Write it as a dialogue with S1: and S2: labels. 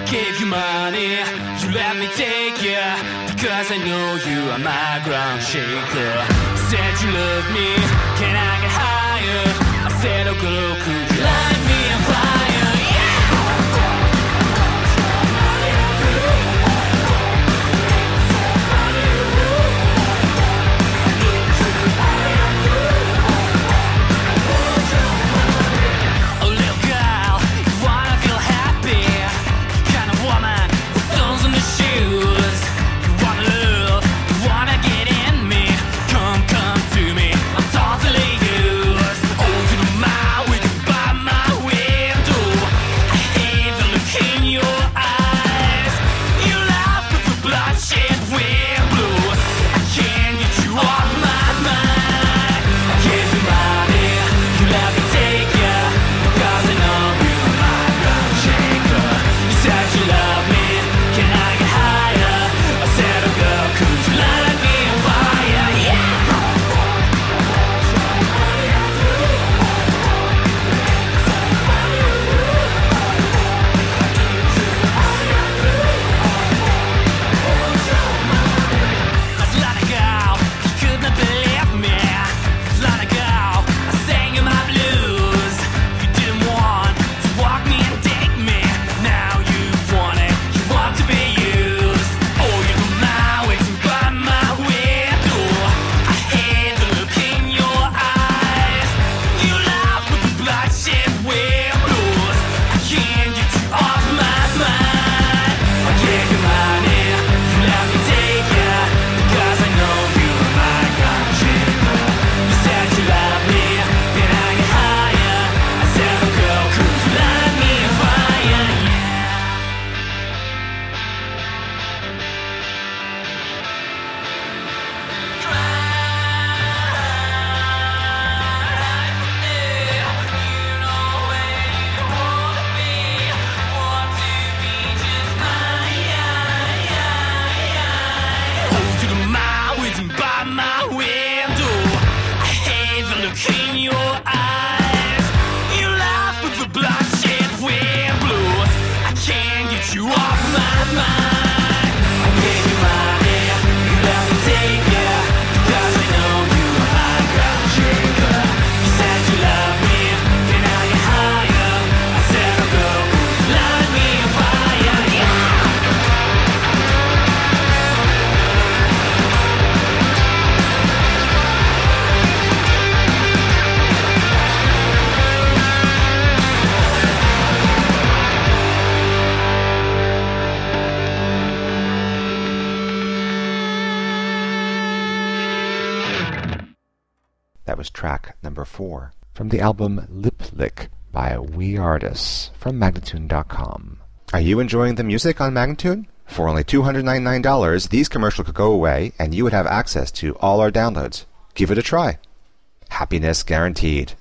S1: gave you money, you let me take you, because I know you are my ground shaker. Said you love me, can I get higher? I said, oh girl, could you light me on fire? Yeah! Oh little girl, you wanna feel happy, kind of woman with stones in the shoes. You wanna love, you wanna get in me, come to me, I'm totally yours. Oh, you know my way to buy my window. I hate the look in your eyes. You laugh with the bloodshed wind blows. I can't get you off my mind. I gave you money, you let me take ya, because I know you're my ground shaker. You said you love me, can I get higher? I said, oh girl, could you light me on fire? Yeah! Let it go, you couldn't believe me. Let it go, I sang you my blues. You didn't want to walk me and take me. Now you want it, you want to be used. Oh, you know my way to buy my window. I hate the look in your eyes. You laugh with the bloodshed wind blows. I can't get you off my mind. I gave you money, you let me take ya, because I know you're my ground shaker. You said you love me, can I get higher? I said, oh girl, could you light me on fire? Oh, you know my way to buy my window. I hate the look in your eyes. You laugh with the bloodshed wind blows. I can't get you off my mind. I gave you money, you let me take ya, because I know you are my ground shaker. You said you love me, can I get higher? I said, oh girl, could you light me on fire? Yeah!
S2: That was track number 4 from the album Lip Lick by We Artists from Magnatune.com. Are you enjoying the music on Magnatune? For only $299, these commercials could go away and you would have access to all our downloads. Give it a try. Happiness guaranteed.